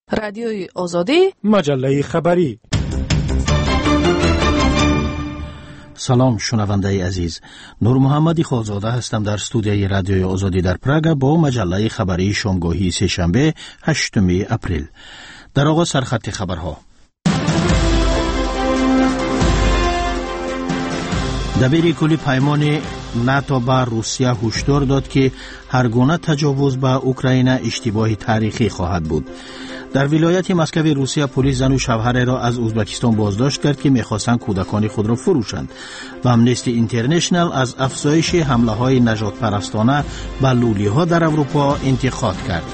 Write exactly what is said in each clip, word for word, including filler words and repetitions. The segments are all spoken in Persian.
رادیوی آزادی، مجله خبری. سلام شنونده عزیز، نور محمدی خالزاده هستم در استودیوی رادیوی آزادی در پراگ با مجله خبری شامگاهی سه‌شنبه هشتم اپریل. در آغاز سرخط خبرها. دبیر کلی پیمان ناتو به روسیه هشدار داد که هر گونه تجاوز به اوکراین اشتباه تاریخی خواهد بود. در ولایت مسکو روسیه پلیس زن و شوهر را از ازبکستان بازداشت کرد که می‌خواستند کودکان خود را فروشند و آمنستی اینترنشنال از افزایش حمله‌های نژاد پرستانه به لولی‌ها در اروپا انتقاد کرد.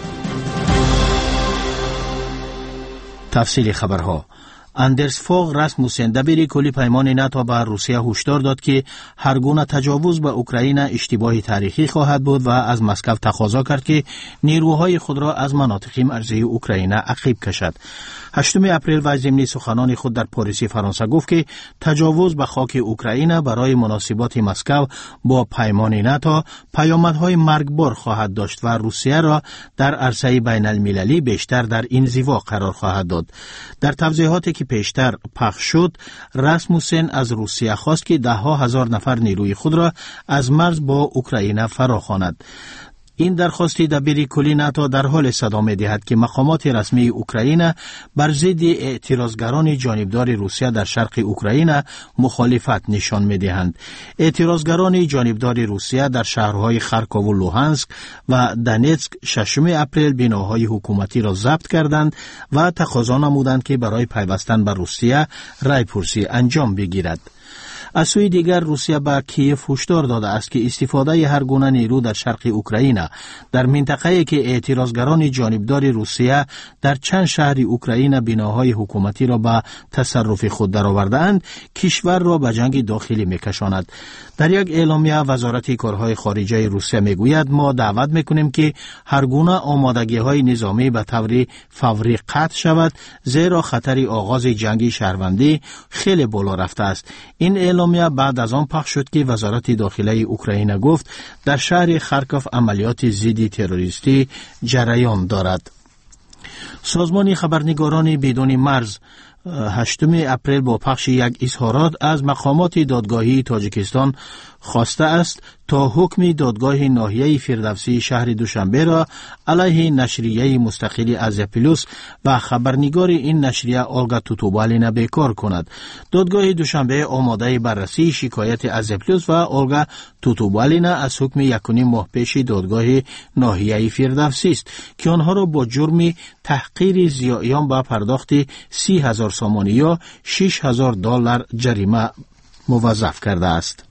تفصیل خبرها. اندرس فوگ راسموسن دبیر کلی پیمان ناتو به روسیه هشدار داد که هر گونه تجاوز به اوکراین اشتباه تاریخی خواهد بود و از مسکو تقاضا کرد که نیروهای خود را از مناطق مرزی اوکراین عقب کشد. هشتم اپریل و ضمن سخنان خود در پاریس فرانسه گفت که تجاوز به خاک اوکراین برای مناسبات مسکو با پیمان ناتو پیامدهای مرگبار خواهد داشت و روسیه را در عرصه بین المللی بیشتر در انزوا قرار خواهد داد. در توضیحاتی که پیشتر پخش شد، راسموسن از روسیه خواست که ده ها هزار نفر نیروی خود را از مرز با اوکراین فراخواند. این درخواستی دبیر کلی ناتو در حال صدا می‌دهد که مقامات رسمی اوکراین بر ضد اعتراضگران جانبدار روسیه در شرق اوکراین مخالفت نشان می‌دهند. اعتراضگران جانبدار روسیه در شهرهای خارکوف و لوهانسک و دونتسک ششم اپریل بناهای حکومتی را ضبط کردند و تقاضا نمودند که برای پیوستن به روسیه رایپرسی انجام بگیرد. از سوی دیگر روسیه به کیف هشدار داده است که استفاده هر گونه نیرو در شرق اوکراین در منطقه‌ای که اعتراضگران جانبدار روسیه در چند شهر اوکراین بناهای حکومتی را به تصرف خود درآورده‌اند، کشور را به جنگ داخلی می‌کشاند. در یک اعلامیه وزارت کارهای خارجه روسیه میگوید ما دعوت می‌کنیم که هر گونه آمادگی‌های نظامی به طور فوری قطع شود، زیرا خطر آغاز جنگ شهروندی خیلی بالا رفته است. این اعلامیه بعد از آن پخش شد که وزارت داخله اوکراین گفت در شهر خارکوف عملیات ضد تروریستی جریان دارد. سازمان خبرنگاران بدون مرز هشتم اپریل با پخش یک اظهارات از مقامات دادگاهی تاجیکستان خواسته است تا حکم دادگاه ناحیه فردوسی شهر دوشنبه را علیه نشریه مستقل آزیاپلوس و خبرنگار این نشریه اولگا توتوبالینا بیکار کند. دادگاه دوشنبه آماده بررسی شکایت آزیاپلوس و اولگا توتوبالینا از حکم یکونیم ماه پیش دادگاه ناحیه فردوسی است که آنها را با جرم تحقیر ضیاعیان با پرداخت سی هزار سامانی یا شش هزار دلار جریمه موظف کرده است.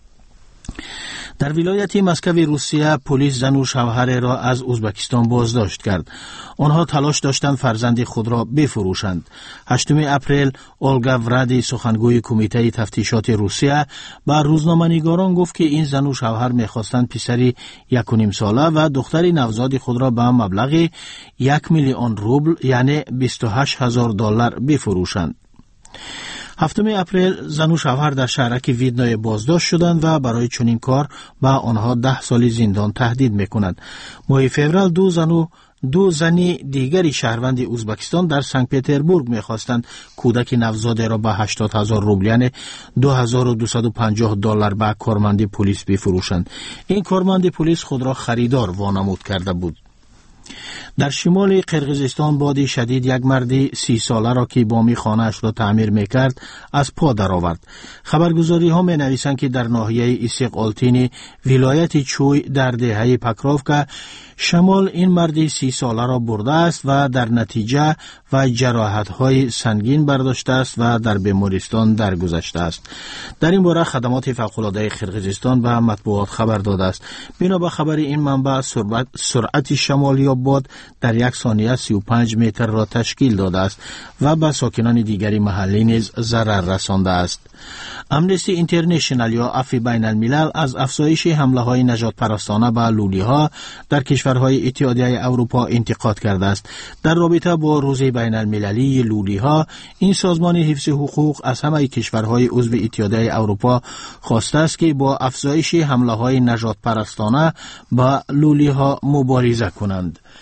در ولایت مسکو روسیه پلیس زن و شوهر را از ازبکستان بازداشت کرد. آنها تلاش داشتند فرزند خود را بفروشند. هشتم اپریل اولگا ورادی سخنگوی کمیته تفتیشات روسیه به روزنامه‌نگاران گفت که این زن و شوهر می‌خواستند پسری یک و نیم ساله و دختری نوزاد خود را به مبلغ یک میلیون روبل یعنی بیست و هشت هزار دلار بفروشند. هفتم اپریل زن و شوهر در شهرک ویدنای بازداشت شدند و برای چنین کار به آنها ده سال زندان تهدید میکنند. ماه فوریه دو زن و دو زنی دیگری شهروند ازبکستان در سنت پتربورگ میخواستند کودک نوزاده را به هشتاد هزار روبل یعنی دو هزار و دویست و پنجاه دلار به کارمند پلیس بفروشند. این کارمند پلیس خود را خریدار وانمود کرده بود. در شمال قرقیزستان بادی شدید یک مرد سی ساله را که بامی خانه‌اش را تعمیر میکرد از پا درآورد. خبرگزاری ها می نویسند که در ناحیه ایسیق-آلتین ولایت چوی در دهه پکراوکا شمال این مرد سی ساله را برده است و در نتیجه و جراحت های سنگین برداشته است و در بیمارستان درگذشته است. در این باره خدمات فوق‌العاده قرقیزستان به مطبوعات خبر داده است. بنا به خبر این منبع سرعت, سرعت شمالی باد در یک ثانیه سی و پنج متر را تشکیل داده است و به ساکنان دیگری محلی نیز ضرر رسانده است. آمنستی اینترنشنال یا عفو بین الملل از افزایش حمله های نژاد پرستانه به لولی‌ها در کشورهای اتحادیه اروپا انتقاد کرده است. در رابطه با روز بین المللی لولی‌ها، این سازمان حفظ حقوق از همه کشورهای عضو اتحادیه اروپا خواسته است که با افزایش حمله های نژاد پرستانه به لولی‌ها مبارزه کنند.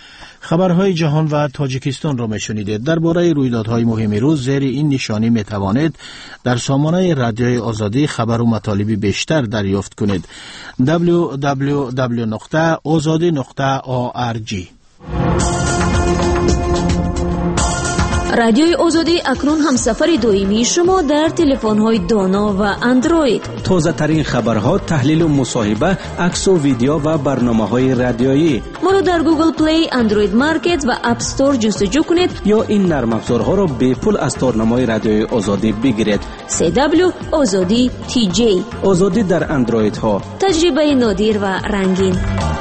خبرهای جهان و تاجیکستان را میشنیدید. درباره رویدادهای مهم روز زیر این نشانی میتوانید در سامانه رادیوی آزادی خبر و مطالب بیشتر دریافت کنید. دبلیو دبلیو دبلیو نقطه آزادی نقطه او آر جی. رادیوی آزادی اکنون هم سفر دائمی شما در تلفن‌های دانا و اندروید. تازه ترین خبرها، تحلیل و مصاحبه، عکس و ویدیو و برنامه‌های رادیویی. ما را در گوگل پلی، اندروید مارکت و اپ استور جستجو کنید یا این نرم افزارها را به پول از تارنمای رادیوی آزادی بگیرید. سی دبلیو آزادی تی جی. آزادی در اندروید ها. تجربه نادر و رنگین.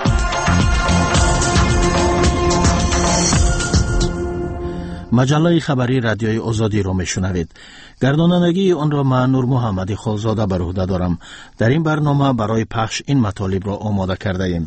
مجله خبری رادیوی آزادی را میشنوید. گردانندگی آن را من نور محمدی خالزاده بر عهده دارم. در این برنامه برای پخش این مطالب را آماده کرده ایم.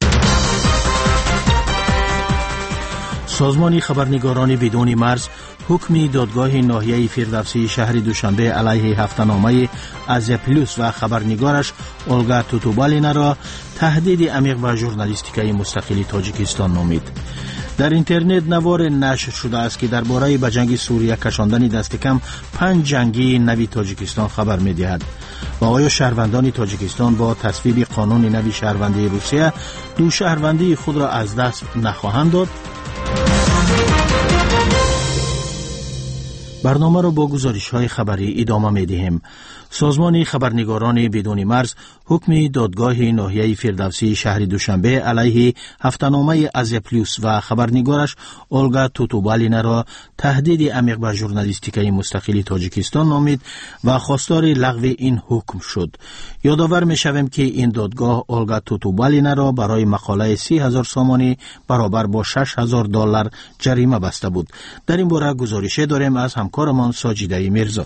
سازمان خبرنگاران بدون مرز حکم دادگاه ناحیه فردوسی شهر دوشنبه علیه هفته‌نامه آزیا پلوس و خبرنگارش اولگا توتوبالینا را تهدید عمیق به ژورنالیستیکای مستقل تاجیکستان نامید. در اینترنت نوار نشر شده است که درباره به جنگ سوریه کشاندن دست کم پنج جنگی نوی تاجیکستان خبر می‌دهد. و آیا شهروندان تاجیکستان با تصویب قانون نوی شهروندی روسیه دو شهروندی خود را از دست نخواهند داد؟ برنامه را با گزارش‌های خبری ادامه می‌دهیم. سازمان خبرنگاران بدون مرز حکم دادگاه ناحیه فردوسی شهر دوشنبه علیه هفته‌نامه آزیا پلوس و خبرنگارش اولگا توتوبالینا را تهدید عمیق به ژورنالیستیکای مستقل تاجیکستان نامید و خواستار لغو این حکم شد. یادآور می‌شویم که این دادگاه اولگا توتوبالینا را برای مقاله سی هزار سامانی برابر با شش هزار دلار جریمه بسته بود. در این باره گزارش داریم از همکارمان ساجیده میرزا.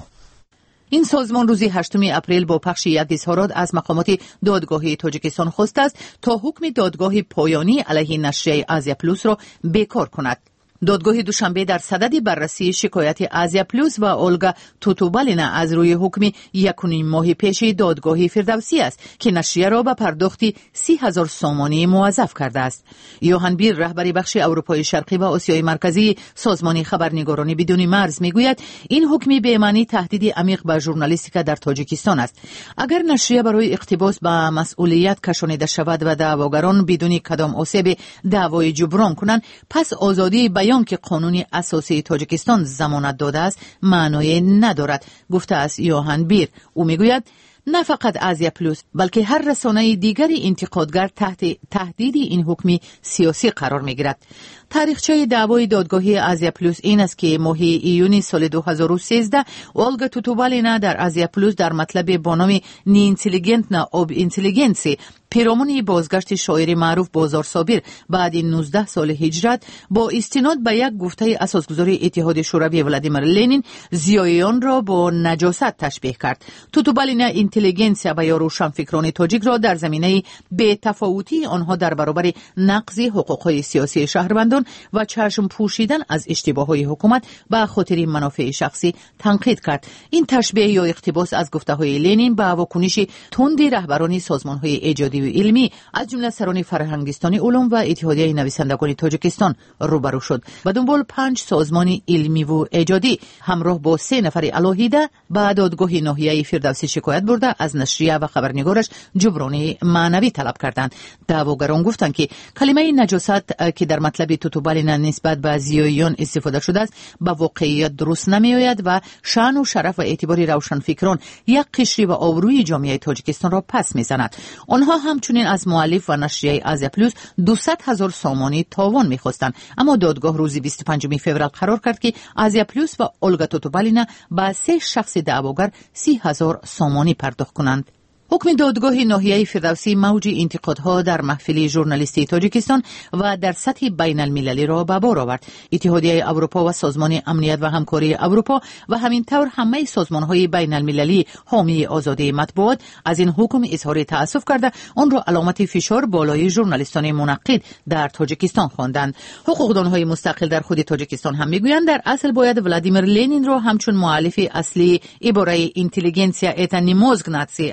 این سازمان روز هشتم اپریل با پخش یک اظهارات از مقامات دادگاهی تاجیکستان خواسته است تا حکم دادگاه پایانی علیه نشریه آزیا پلوس را بیکار کند. دادگاه دوشنبه در صدد بررسی شکایت آزیا پلوس و اولگا توتوبالینا از روی حکم یک و نیم ماه پیش دادگاه فردوسی است که نشریه را به پرداختی سی هزار سامانی موظف کرده است. یوهان بیر، رهبر بخش اروپای شرقی و آسیای مرکزی سازمان خبرنگاران بدون مرز، میگوید این حکم به معنی تهدید عمیق به ژورنالیستیک در تاجیکستان است. اگر نشریه برای اقتباس به مسئولیت کشانیده شود و دعواگران بدون کدام آسیب دعوای جبران کنند، پس آزادی بیان که قانون اساسی تاجیکستان ضمانت داده است معنی ندارد، گفته است یوهان بیر. او میگوید نه فقط آزیا پلوس بلکه هر رسانه دیگری انتقادگر تحت تهدید این حکم سیاسی قرار میگیرد. تاریخچه دعوای دادگاهی آزیا پلوس این است که ماه ایون سال دو هزار و سیزده اولگا توتوبالینا در آزیا پلوس در مطلب با نام نی اینتلیگنت نه اوب اینتلیگنسی پیرامون بازگشت شاعر معروف بازار صابر بعد نوزده سال هجرت با استناد به یک گفته اساسگذار اتحاد شوروی ولادیمیر لنین زیایان را با نجاست تشبیه کرد. توتوبالینا اینتلیگنسیا و یا روشنفکران تاجیک را در زمینه بی تفاوتی آنها در برابر نقض حقوق‌های سیاسی شهروندان و چشم پوشیدن از اشتباه‌های حکومت به خاطر منافع شخصی تنقید کرد. این تشبیه یا اقتباس از گفته‌های لنین با واکنش تند رهبران سازمان‌های ایجادی و علمی از جمله سران فرهنگستانی علوم و اتحادیه نویسندگان تاجیکستان روبرو شد. به دنبال پنج سازمان علمی و ایجادی همراه با سه نفر علاهیده به دادگاه ناحیه فردوسی شکایت برده از نشریه و خبرنگارش جبران معنوی طلب کردند. دعواگران گفتند که کلمه نجاست که در مطلب توتوبالینا نسبت به زیایان استفاده شده است به واقعیت درست نمیآید و شأن و شرف و اعتبار روشنفکران یک قشری و آبروی جامعه تاجیکستان را پس میزند. آنها همچنین از مؤلف و نشریه آزیا پلوس دویست هزار سامانی تاوان میخواستند، اما دادگاه روز بیست و پنجم فوریه قرار کرد که آزیا پلوس و اولگا توتوبالینا با سه شخص دعواگر سی هزار سامانی پرداخت کنند. حکم دادگاه ناحیه فردوسی موج انتقادها در محفل ژورنالیستی تاجیکستان و در سطح بین المللی را به بار آورد. اتحادیه اروپا و سازمان امنیت و همکاری اروپا و همینطور همه سازمان‌های بین المللی حامی آزادی مطبوعات از این حکم اظهار تأسف کرده آن را علامت فشار بالای ژورنالیستان منقد در تاجیکستان خواندند. حقوقدان‌های مستقل در خود تاجیکستان هم میگویند در اصل باید ولادیمیر لنین را همچون مؤلف اصلی عباره اینتلیگنسیا ایتا نیموزگ ناتسی ای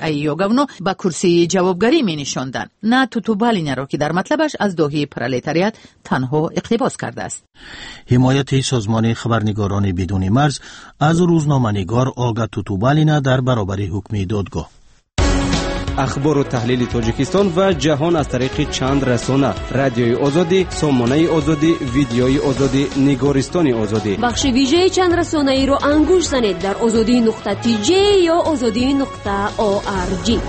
اونو به کرسی جوابگری می نشاندن، نه توتوبالینه را که در مطلبش از داهی پرولتاریات تنها اقتباس کرده است. حمایت سازمان خبرنگاران بدون مرز از روزنامه‌نگار آگا توتوبالینه در برابر حکم دادگاه. اخبار و تحلیل تاجیکستان و جهان از طریق چند رسانه: رادیوی آزادی، سامانه آزادی، ویدیوی آزادی، نگارستان آزادی. بخش ویژه چند رسانه ای رو انگوش زنید در آزادی نقطه تی جی یا آزادی نقطه او آر جی.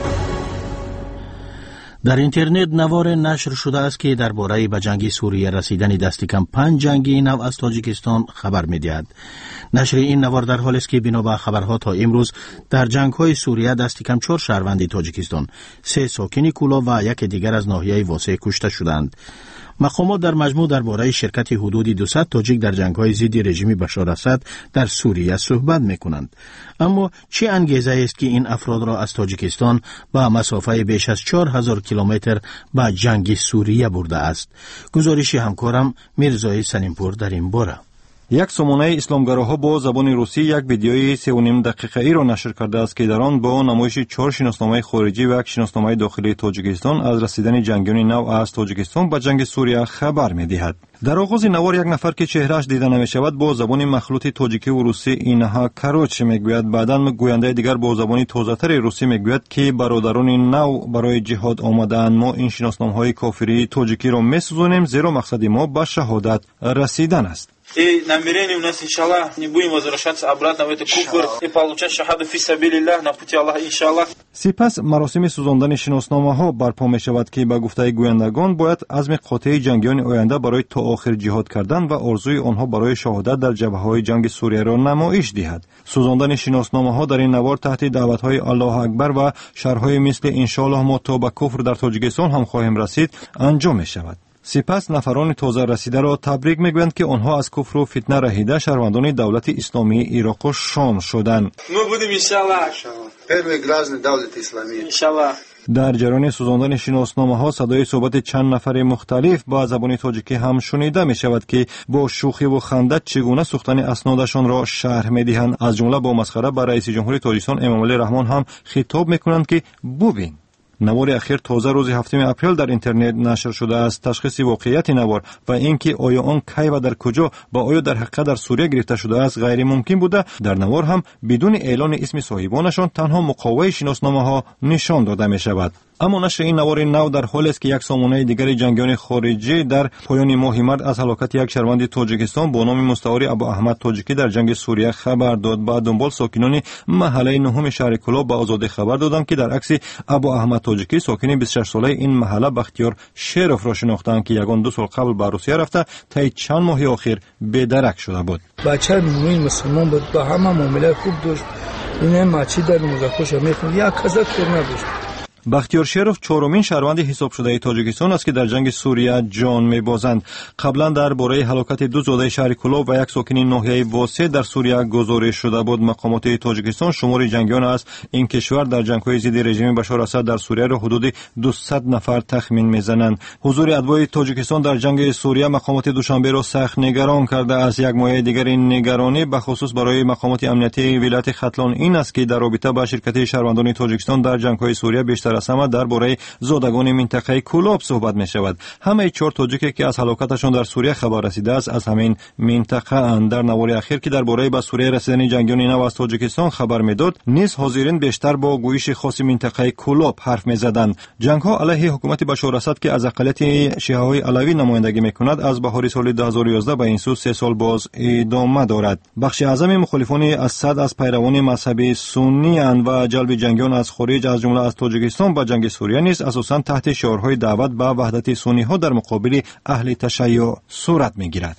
در اینترنت نوار نشر شده است که درباره به جنگ سوریه رسیدن دست کم پنج جنگی نو از تاجیکستان خبر می‌دهد. نشر این نوار در حالی است که بنا به خبرها تا امروز در جنگ‌های سوریه دست کم چهار شهروند تاجیکستان، سه ساکن کولا و یک دیگر از ناحیه واسع کشته شدند. مقامات در مجموع درباره شرکت حدود دویست تاجیک در جنگ‌های ضد رژیم بشار اسد در سوریه صحبت می‌کنند. اما چه انگیزه است که این افراد را از تاجیکستان به مسافه بیش از چهار هزار کیلومتر به جنگ سوریه برده است؟ گزارش همکارم میرزای سلیمپور در این باره. یک سامانه اسلامگراها با زبان روسی یک ویدیوی سه و نیم دقیقه‌ای را نشر کرده است که در آن با نمایش چهار شناسنامه خارجی و یک شناسنامه داخلی تاجیکستان از رسیدن جنگیان نو از تاجیکستان به جنگ سوریه خبر می‌دهد. در آغاز نوار یک نفر که چهرهش دیده نمی‌شود با زبان مخلوط تاجیکی و روسی اینها کروچ میگوید. بعداً گوینده دیگر با زبان تازه‌تر روسی میگوید که برادران نو برای جهاد آمده‌اند. ما این شناسنامه‌های کافری تاجیکی را می‌سوزانیم زیرا مقصد ما به شهادت رسیدن است. И намерение у нас, иншаллах, не будем возвращаться обратно в этот куфр и получать шахаду фи сабилиллах на пути Аллаха, иншаллах. سپس مراسم سوزاندن شناسنامه‌ها برپا می‌شود که به گفته گویندگان باید عزم قاطع جنگیان آینده برای تا آخر جهاد کردن و آرزوی آنها برای شهادت در جبهه‌های جنگ سوریه را نمایش دهد. سوزاندن شناسنامه‌ها در این نوار تحت دعوت‌های الله اکبر و شرح‌های مثل انشالله ما تا به کفر در تاجیکستان هم خواهیم رسید انجام می‌شود. سپس نفران تازه رسیده را تبریک میگویند که آنها از کفر و فتنه رهیده شهروندان دولت اسلامی عراق و شام شدند. ما بودیم انشالله первый граждан دولت اسلامی. انشالله. در جریان سوزاندن شناسنامه‌ها صدای صحبت چند نفر مختلف با زبان تاجیکی هم شنیده می شود که با شوخی و خنده چگونه سوختن اسنادشان را شرح می‌دهند. از جمله با مسخره به رئیس جمهوری تاجیکستان امامعلی رحمان هم خطاب می‌کنند که ببین. نوار اخیر تازه روز هفتم اپریل در اینترنت نشر شده است. تشخیص واقعیت نوار و اینکه آیا آن کی و در کجا و آیا در حقیقت در سوریه گرفته شده است غیر ممکن بوده. در نوار هم بدون اعلان اسم صاحبانشان تنها مقاومه شناسنامه‌ها نشان داده می شود. اما نشر این نوار نو در حالی است که یک سامانه دیگر جنگیان خارجی در پایان ماه مارس از هلاکت یک شهروند تاجیکستان با نام مستعار ابو احمد تاجیکی در جنگ سوریه خبر داد. بعد دنبال ساکنان محله نهم شهر کلاب به آزادی خبر دادند که در عکس ابو احمد تاجیکی ساکن بیست و شش ساله این محله بختیار شرف را شناختند که یگان دو سال قبل به روسیه رفته تا چند ماه اخیر بدرک شده بود. بچه مومن مسلمان بود، با همه معامله خوب داشت. این ماچی در موزه میخوند یک کزک کر نداشت. بختیار شرف چهارمین شهروند حساب شده تاجیکستان است که در جنگ سوریه جان می‌بازند. قبلا درباره هلاکت دو زاده شهر کلاب و یک ساکن ناحیه واسع در سوریه گزارش شده بود. مقامات تاجیکستان شمار جنگیان از این کشور در جنگ‌های ضد رژیم بشار اسد در سوریه را حدود دویست نفر تخمین می‌زنند. حضور ادوای تاجیکستان در جنگ سوریه مقامات دوشنبه را سخت نگران کرده است. یک مایه دیگر این نگرانی به خصوص برای مقامات امنیتی ولایت ختلان این است که در رابطه با شرکت شهروندان تاجیکستان در جنگ‌های سوریه بیشتر از همه درباره زادگان منطقه کلاب صحبت می شود. همه چهار تاجیکی که از هلاکتشان در سوریه خبر رسیده است از همین منطقه اند. در نوار اخیر که درباره به سوریه رسیدن جنگیان نو از تاجیکستان خبر میداد، نیز حاضرین بیشتر با گویش خاص منطقه کلاب حرف میزدند. جنگ‌ها علیه حکومت بشار اسد که از اقلیت شیعه‌های علوی نمایندگی میکند از بهار سال دو هزار و یازده به این سو سه سال باز ادامه دارد. بخش اعظم مخالفان اسد از پیروان مذهب سنی اند و جلب جنگیان از خارج از جمله از تاجیکستان به جنگ سوریه نیز اساساً تحت شعارهای دعوت به وحدت سنی ها در مقابل اهل تشیع صورت میگیرد.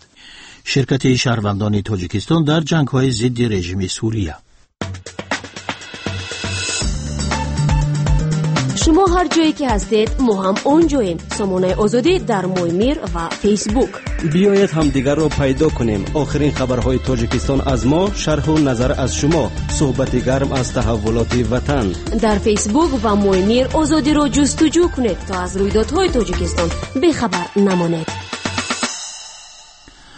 شرکت شهروندان تاجیکستان در جنگ‌های ضد رژیم سوریه. شما هر جایی که هستید ما هم اونجاییم. سامانه آزادی در مویمیر و فیسبوک. بیایید هم دیگر رو پیدا کنیم. آخرین خبرهای تاجیکستان از ما، شرح و نظر از شما، صحبت گرم از تحولات وطن. در فیسبوک و مویمیر آزادی رو جستجو کنید تا از رویدادهای تاجیکستان بخبر نمانید.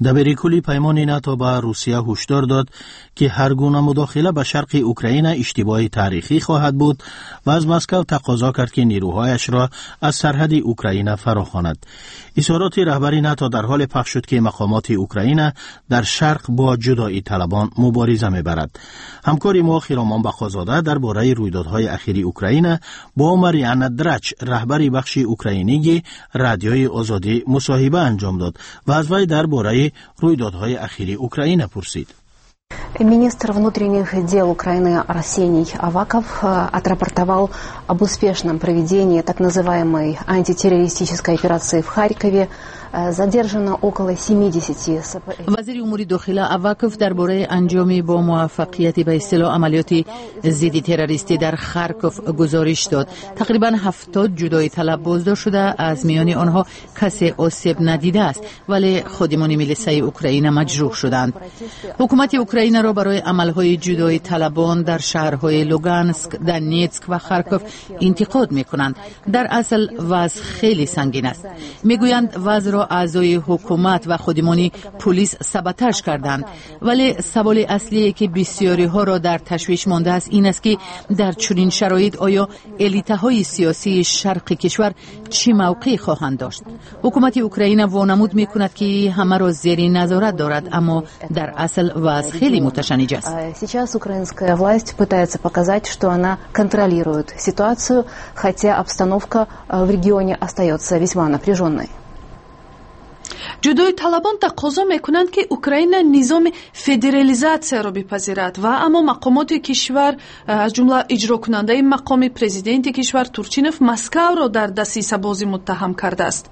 دبیرکلی پیمان ناتو به روسیه هشدار داد که هر گونه مداخله به شرق اوکراین اشتباه تاریخی خواهد بود و از مسکو تقاضا کرد که نیروهایش را از سرحد اوکراین فراخواند. اظهارات رهبر ناتو در حال پخش شد که مقامات اوکراین در شرق با جدایی طلبان مبارزه می‌برد. همکار ما خرامان بخازاده درباره رویدادهای اخیر اوکراین با ماریانا دراچ رهبر بخش اوکراینی رادیوی آزادی مصاحبه انجام داد و از وی درباره رویدادهای اخیر اوکراین پرسید. Министр внутренних дел Украины Арсений Аваков отрапортовал об успешном проведении так называемой антитеррористической операции в Харькове. Задержано около семьдесят. وزیر امور داخله اوکوف درباره انجام با موفقیت به اصطلاح عملیات ضد تروریستی در خارکوف گزارش داد. تقریبا هفتاد جدایی طلب بازداشت شده، از میان آنها کسی آسیب ندیده است ولی خادمان میلیسای اوکراین مجروح شدند. حکومت اوکراین را برای عملهای جدایی طلبان در شهرهای لوگانسک، دونیتسک و خارکوف انتقاد میکنند. در اصل وضع خیلی سنگین است. میگویند وضع را اعضای حکومت و خودمانی پلیس سابوتاژ کردند، ولی سوال اصلی که بسیاری ها را در تشویش مانده است این است که در چنین شرایط آیا الیت‌های سیاسی شرق کشور چه موقعی خواهند داشت؟ حکومت اوکراین وانمود میکند که همه را زیر نظارت دارد، اما در اصل وضع خیلی متشنج است. Сейчас украинская власть пытается показать, что она контролирует ситуацию, хотя обстановка в регионе остается весьма напряженной. جدای طلبان تقاضا میکنند که اوکراین نظام فدرالیزاسیا را بپذیرد و اما مقامات کشور از جمله اجرا کننده مقام پرزیدنت کشور تورچینوف مسکو را در دسیسه‌بازی متهم کرده است.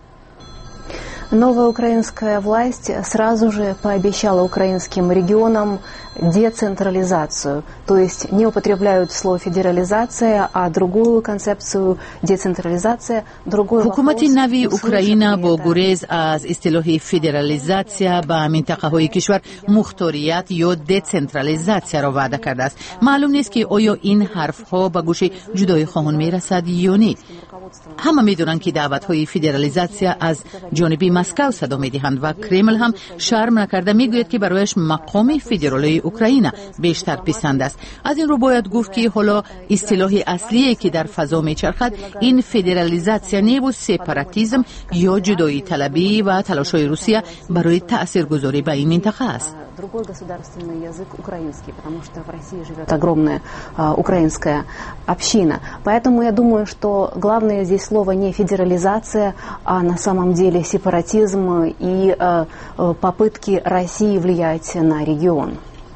Новая украинская власть сразу же пообещала украинским регионам децентрализацию, то есть не употребляют слово федерализация, а другую концепцию децентрализация, другой вопрос. حکومت نوی اوکراین با گریز از اصطلاح فدرالیزاسیا به منطقه‌های کشور مختاریت یا دسنترالیزاسیا را وعده کرده است. معلوم نیست که آیا این حرف‌ها به گوش جدای خواهان میرسد یا نه. همه میدونن که دعوت‌های فدرالیزاسیا از جانب مسکو صدا میدهند و کرمل هم شرم نکرده میگوید که برایش مقام فدرالی اوکراین بیشتر پسند است. از این رو باید گفت که حالا اصطلاح اصلی که در فضا میچرخد این فدرالیزاسیا نه و سپاراتیسم یا جدایی طلبی و تلاش‌های روسیه برای تاثیرگذاری به این منطقه است. Другой государственный язык украинский, потому что в России живет огромная а, украинская община. Поэтому я думаю, что главное здесь слово не федерализация, а на самом деле сепаратизм и а, попытки России влиять на регион.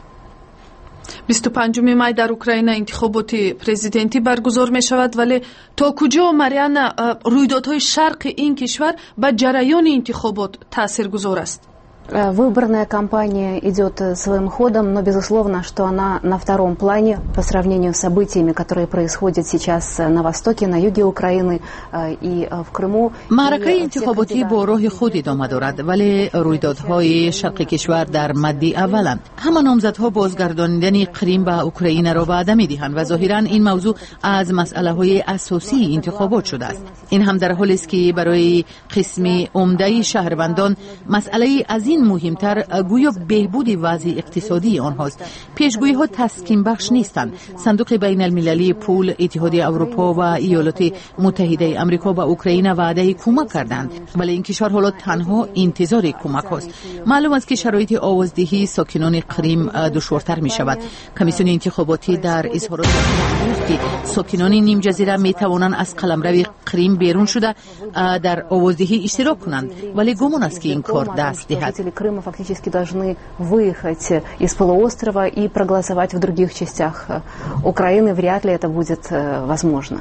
بیست و پنجم مای در اوکراین انتخابات پرزیدنتی برگزار می شود، ولی تا کجا ماریانا رویدادهای شرق این کشور به جریان انتخابات تاثیرگذار است؟ Выборная кампания идет своим ходом, но безусловно, что она на втором плане по сравнению с событиями, которые происходят сейчас на востоке, на юге Украины и в Крыму. معرکه انتخاباتی با راه خود ادامه دارد، ولی رویدادهای شرق کشور در مد اولند. همه نامزدها بازگرداندن کریم به اوکراین را وعده می‌دهند و ظاهراً این موضوع از مسئله‌های اساسی انتخابات شده است. این هم در حالی است که برای قسم عمده شهروندان مسئله از این مهمتر گویا بهبود وضع اقتصادی آنهاست. پیشگویی ها تسکین بخش نیستند. صندوق بین المللی پول، اتحادیه اروپا و ایالات متحده آمریکا به اوکراین وعده کمک کردند، ولی این کشور حالا تنها انتظار کمک است. معلوم است که شرایط آوازدهی ساکنان کریم دشوارتر می شود. کمیسیون انتخاباتی در اظهارات گفت که ساکنان نیم جزیره می توانند از قلمرو کریم بیرون شده در آوازدهی اشتراک کنند، ولی گمان است که این کار دست دهد. Крыма фактически должны выехать из полуострова и проголосовать в других частях Украины. Вряд ли это будет возможно.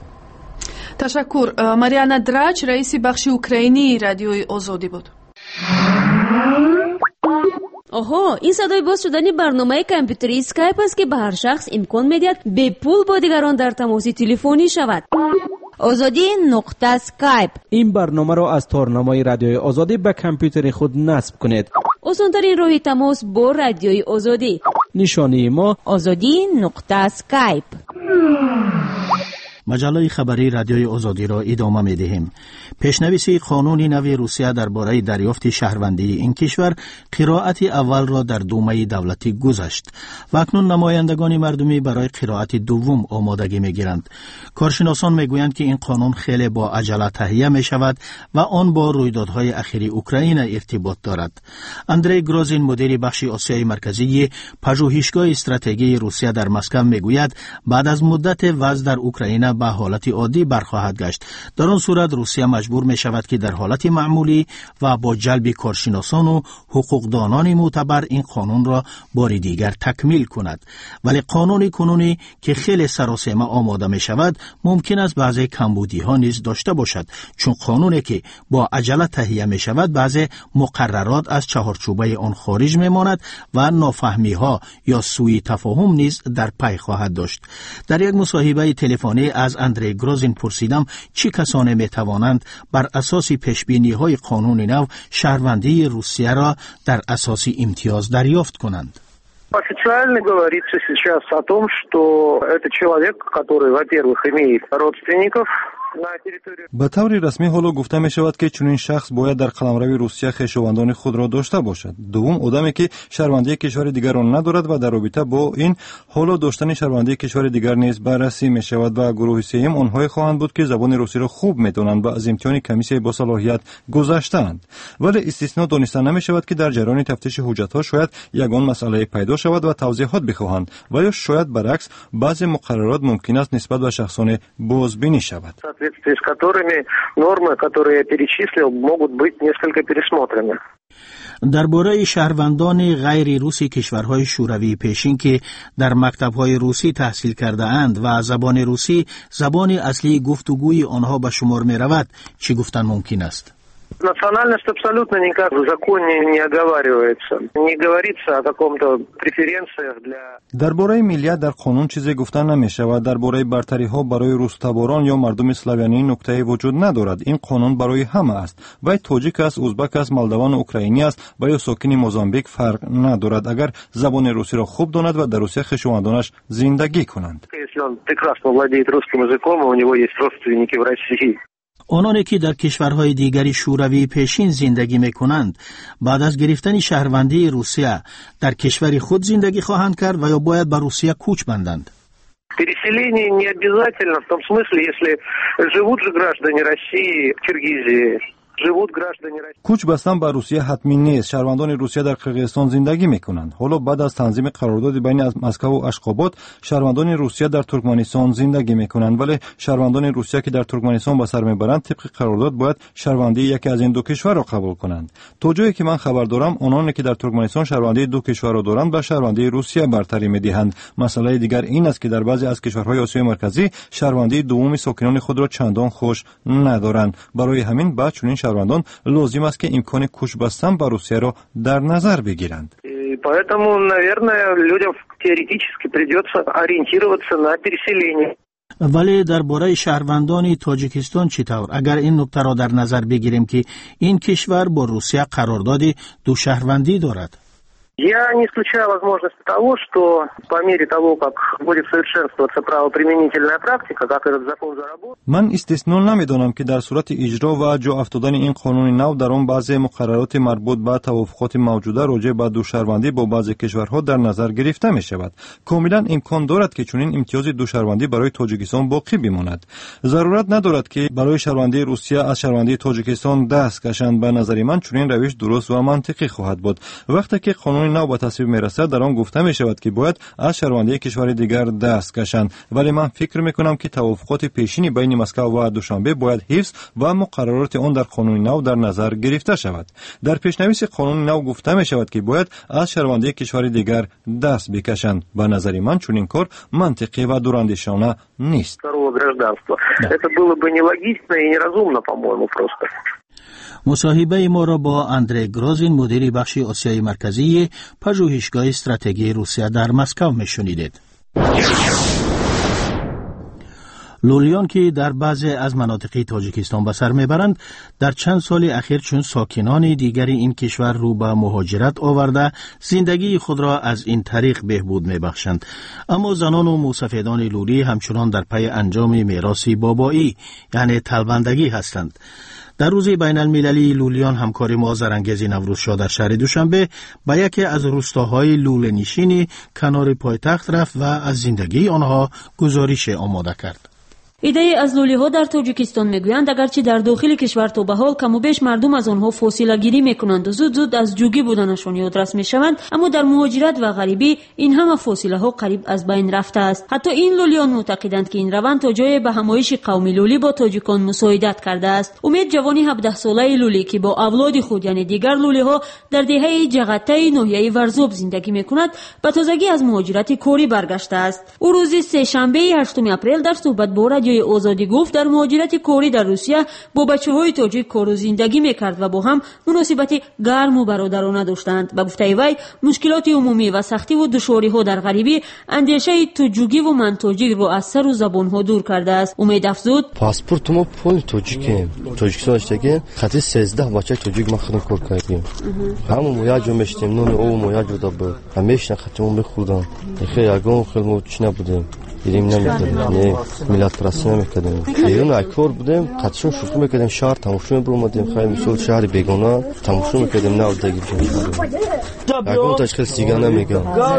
تشکر. ماریانا دراچ رئیس بخش اوکراینی رادیوی آزادی بود. آها، این صدای باز شدن برنامه کامپیوتری اسکایپ است که به هر شخص امکان میدهد به پول با دیگران در تماس تلفنی شود. آزادی نقطه اسکایپ. این برنامه را از تارنمای رادیوی آزادی به کامپیوتر خود نصب کنید. آسان‌ترین راه تماس با رادیوی آزادی. نشانی ما آزادی نقطه اسکایپ. مجله خبری رادیوی آزادی را ادامه می‌دهیم. پیشنویس قانون نو روسیه درباره دریافت شهروندی این کشور قرائت اول را در دومه دولتی گذاشت و اکنون نمایندگان مردمی برای قرائت دوم آمادگی می‌گیرند. کارشناسان می‌گویند که این قانون خیلی با عجله تهیه می‌شود و آن با رویدادهای اخیر اوکراین ارتباط دارد. اندری گروزین مدیر بخش آسیای مرکزی پژوهشگاه استراتژی روسیه در مسکو می‌گوید بعد از مدت وضع در اوکراین به حالت عادی برخواهد گشت. در آن صورت روسیه مجبور می شود که در حالت معمولی و با جلب کارشناسان و حقوقدانان معتبر این قانون را بار دیگر تکمیل کند. ولی قانون کنونی که خیلی سراسیمه آماده می شود ممکن است بعضی کمبودی ها نیز داشته باشد، چون قانونی که با عجله تهیه می شود بعضی مقررات از چهارچوبه آن خارج می ماند و نافهمی ها یا سوء تفاهم نیز در پی خواهد داشت. در یک مصاحبه تلفنی از اندری گروزین پرسیدم چه کسانی می توانند بر اساس پیشبینی های قانون نو شهروندی روسیه را در اساس امتیاز دریافت کنند. Официально говорится сейчас о том, что это человек, который, во-первых, имеет родственников. به طور رسمی حالا گفته می شود که چنین شخص باید در قلمرو روسیه خویشاوندان خود را داشته باشد. دوم، آدمی که شهروندی کشور دیگر را ندارد و در رابطه با این حالا داشتن شهروندی کشور دیگر نیز بررسی می شود. و گروه سوم آنهای خواهند بود که زبان روسی را خوب می دانند و از امتحان کمیسیون با صلاحیت گذشته‌اند. ولی استثنا دانسته نمی شود که در جریان تفتیش حجت ها شاید یگان مسئله پیدا شود و توضیحات بخواهند و یا شاید برعکس بعضی مقررات ممکن است نسبت به شخصان بازبینی شود. с которыми нормы, которые я перечислил, могут быть несколько пересмотрены. درباره شهروندان غیر روسی کشورهای شوروی پیشین که در مکتب‌های روسی تحصیل کرده اند و زبان روسی زبان اصلی گفتگوی آنها به شمار می رود چی گفتن ممکن است؟ Национальность абсолютно никак в законе не оговаривается. Не говорится о каком-то преференциях для... درباره ملیت در قانون چیزی گفته نمی شود. درباره برتری ها برای روس‌تباران یا مردم اسلاویانی نکته وجود ندارد. این قانون برای همه است. وای تاجیک است، ازبک است، مالدوان، اوکراینی است و یا ساکن موزامبیک فرق ندارد اگر زبان روسی را خوب داند و در روسیه خویشاوندانش زندگی کنند. Если он прекрасно владеет русским языком, и у него есть родственники в России. آنانی که در کشورهای دیگری شوروی پیشین زندگی میکنند بعد از گرفتن شهروندی روسیه در کشور خود زندگی خواهند کرد و یا باید به روسیه کوچ بندند؟ Переселение не обязательно в том смысле, если живут же граждане России в Киргизии. کوچ بستن به روسیه حتمی نیست. شهروندان روسیه در قرقیزستان زندگی میکنند. حالا بعد از تنظیم قرارداد بین مسکو و اشخاباد شهروندان روسیه در ترکمنستان زندگی میکنند، ولی شهروندان روسیه که در ترکمنستان به سر میبرند طبق قرارداد باید شهروندی یکی از این دو کشور را قبول کنند. تا جایی که من خبر دارم آنانی که در ترکمنستان شهروندی دو کشور را دارند به شهروندی روسیه برتری میدهند. مسئله دیگر این است که در بعضی از کشورهای آسیای مرکزی شهروندی دوم ساکنان خود را چندان خوش ندارند. برای همین بعد چنین شهروندان لازم است که امکان کوچ بستن به روسیه را در نظر بگیرند. Поэтому, наверное, людям теоретически придется ориентироваться на переселение. ولی درباره شهروندان تاجیکستان چطور؟ اگر این نکته را در نظر بگیریم که این کشور با روسیه قرارداد دو شهروندی دارد. Я не исключаю возможность того, что по мере того, как будет совершенствоваться правоприменительная практика, как этот закон заработает. من استثنا نمیدانم که در صورت اجرا و جا افتادن این قانون نو در آن بعضی مقررات مربوط به توافقات موجوده راجع به دوشهروندی با بعضی کشورها در نظر گرفته می شود. کاملا امکان دارد که چنین امتیاز دوشهروندی برای تاجیکستان باقی بماند. ضرورت ندارد که برای شهروندی روسیه از شهروندی تاجیکستان دست کشند. به نظر من چنین روش درست و منطقی خواهد بود. وقتی که قانون نو به تصویب میرسد در آن گفته می شود که باید از شهروندی کشور دیگر دست کشند، ولی من فکر می کنم که توافقات پیشینی بین مسکو و دوشنبه باید حفظ و مقررات آن در قانون نو در نظر گرفته شود. در پیشنویس قانون نو گفته می شود که باید از شهروندی کشور دیگر دست بکشند. به نظر من چنین کار منطقی و دوراندیشانه نیست. Это было бы нелогично и неразумно, по-моему, просто. مصاحبه ما را با اندری گروزین مدیر بخش آسیای مرکزی پژوهشگاه استراتژی روسیه در مسکو میشنیدید. لولیان که در بعضی از مناطق تاجیکستان به سر میبرند در چند سال اخیر چون ساکنان دیگری این کشور رو به مهاجرت آورده زندگی خود را از این طریق بهبود میبخشند، اما زنان و موسفیدان لولی همچنان در پی انجام میراث بابایی یعنی طلبندگی هستند. در روز بین المللی لولیان همکاری ما زرانگیز نوروزشاه در شهر دوشنبه به یکی از روستاهای لوله نشینی کنار پایتخت رفت و از زندگی آنها گزارش آماده کرد. ایده از لولی‌ها در تاجیکستان میگویند اگرچه در داخل کشور تا به حال کم و بیش مردم از آنها فاصله گیری میکنند و زود زود از جوگی بودنشان یادرس میشوند، اما در مهاجرت و غریبی این همه فاصله ها قریب از بین رفته است. حتی این لولیان معتقدند که این روند تا جای به همایش قومی لولی با تاجیکان مساعدت کرده است. امید جوانی هفده ساله لولی که با اولاد خود یعنی دیگر لولی‌ها در دهه جغته ناحیه ورزوب زندگی میکند به تازگی از مهاجرت کاری برگشته است. او روز سه شنبه هشتم اپریل در صحبت با رادیوی آزادی گفت در مهاجرت کاری در روسیه با بچه‌های تاجیک کار و زندگی میکرد و با هم مناسبت گرم و برادرانه داشتند. به گفته وی مشکلات عمومی و سختی و دشواری‌ها در غریبی اندیشه توجیگی و من تاجیک رو از سر و زبان‌ها دور کرده است. امید افزود پاسپورت ما پول تاجیکیم تاجیکستان اشتگی خاطر سیزده بچه تاجیک ما خودم کار کردیم همون مویاج میشتیم نون او مویاج بود همیشه خاطرمون بخوردم خیلی یگان خیلی موچ نبودیم گیریم نمیکردیم نه ملت پرستی نمیکردیم بیرون اکور بودیم قطعشون شروع میکردیم شهر تماشا میبرمدیم خیلی مثل شهر بیگانه تماشا میکردیم نه دیگه یگان تشکیل سیگان نمیگم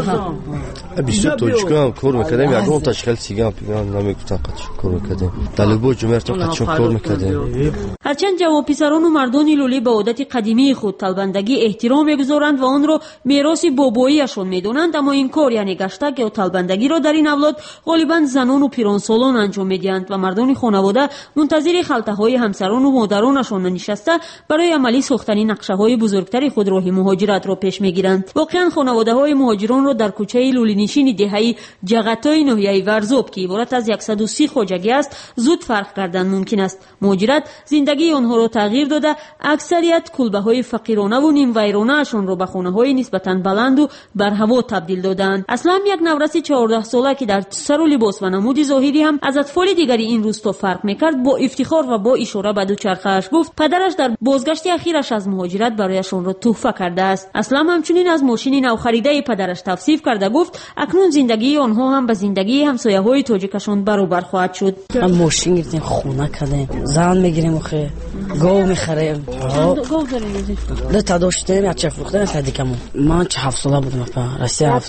بیشتر توجکا هم کار میکردیم یگان تشکیل سیگان پیگان نمیگفتن قطعشون کار میکردیم دلبو جمعیتون قطعشون کار میکردیم. هرچند جوان پسران و مردان لولی به عادت قدیمی خود طلبندگی احترام میگذارند و آن را میراث باباییشان میدونند، اما این کار یعنی گشتک یا طلبندگی را در این اولاد غالباً زنان و پیرانسالان انجام میدهند و مردان خانواده منتظر خلطه‌های همسران و مادرانشان نشسته برای عملی ساختن نقشه‌های بزرگتر خود راه مهاجرت را پیش میگیرند. واقعاً خانواده‌های مهاجران را در کوچه لولینشین دهه جغتای ناحیه ورزوب که عبارت از صد و سی خواجگی است زود فرق کردن ممکن است. مهاجرت زندگی آنها را تغییر داده اکثریت کلبه‌های فقیرانه و نیم ویرانه‌شان را به خانه‌های نسبتاً بلند و برهوا تبدیل دادند. اصلا یک نورس چهارده ساله که در سر و لباس و نمود ظاهری هم از اطفال دیگری این روستا فرق میکرد با افتخار و با اشاره به دوچرخه‌اش گفت پدرش در بازگشت اخیرش از مهاجرت برایشان را تحفه کرده است. اصلا همچنین از ماشین نو خریده پدرش توصیف کرده گفت اکنون زندگی آنها هم به زندگی همسایه‌های تاجیکشان برابر خواهد شد. ما ماشین گرفتیم خونه کردیم زن میگیریم خو گاو میخریم گاو داریم ده تا داشتیم یک چه فروختن تا دیگمون من چه هفت ساله بودم په روسیه هفت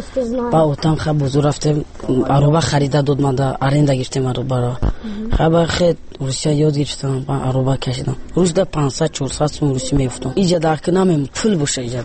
با اوتان خب بزرگ رفتیم аруба خریده داد من در аренда گرفتیم аруба را خب خیلی روسیه یاد گرفتم با аруба کشیدم روز ده پانصد چهارصد سوم روسی میفتم اینجا در کنم پول باشه اینجا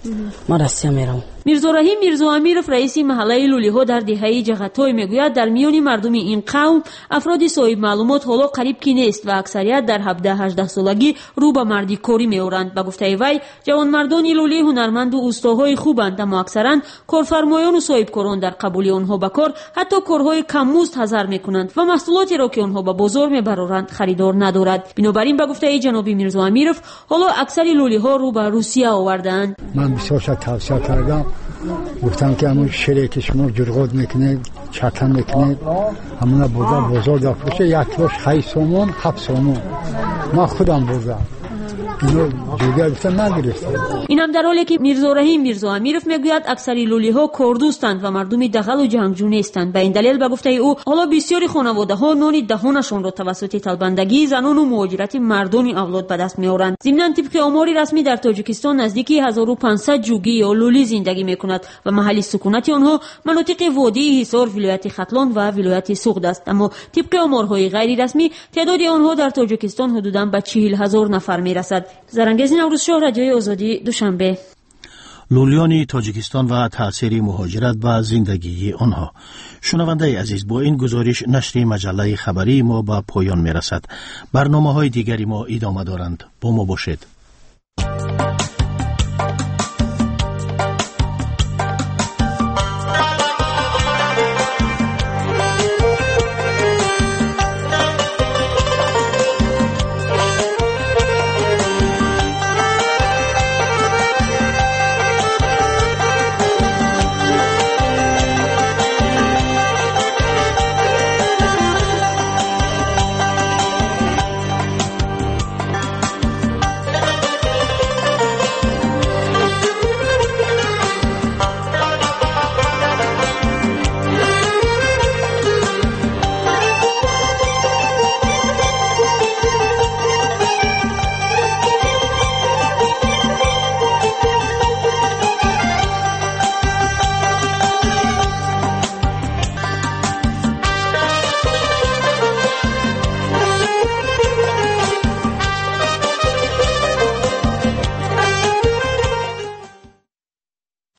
ما روسیه میرم. میرزا رحیم میرزا امیرов رئیس محله لولی‌ها در دهه جغتای میگوید در میان مردم این قوم افراد صاحب معلومات حالا قریب کی نیست و اکثریت در هفده هجده سالگی رو به مردی کاری میورند. به گفته وی جوانمردان لولی هنرمند و استادهای خوبند اما اکثرا کارفرمایان و صاحب کاران در قبول آنها به کار حتی کارهای کم مزد حاضر میکنند و محصولاتی را که آنها به بازار میبرند خریدار ندارد. بنابراین به گفته جناب میرزا امیرov حالا اکثر لولی‌ها رو به روسیه آوردند. من بسیار توصیه کردم گفتم که همون شیری که شما جرغاد میکنید چتن میکنید همون بوده بازار در فروشه یک کیلوش هشت سومون هفت سومون من خودم بردم اینو جوگر گفتم نگرفتم. این هم در حالی که میرزا رحیم میرزا امیرov میگوید اکثری لولی‌ها کردوستند و مردمی دغل و جنگجو نیستند. به این دلیل به گفته او حالا بسیاری خانواده‌ها نان دهانشان را توسط طلبندگی زنان و مهاجرت مردان اولاد به دست میآورند. ضمن طبق آمار رسمی در تاجیکستان نزدیک هزار و پانصد جوگی یا لولی زندگی میکند و محل سکونت آنها مناطق وادی حصار ولایت ختلان و ولایت سوغد است، اما طبق آمارهای غیر رسمی تعداد آنها در تاجیکستان حدوداً به چهل هزار نفر میرسد. زرانگیز نوروزشاه رادیوی آزادی دوشنبه. لولیان تاجیکستان و تأثیر مهاجرت و زندگی آنها. شنونده عزیز با این گزارش نشر مجله خبری ما به پایان میرسد. برنامه‌های دیگری ما ادامه دارند. با ما باشید.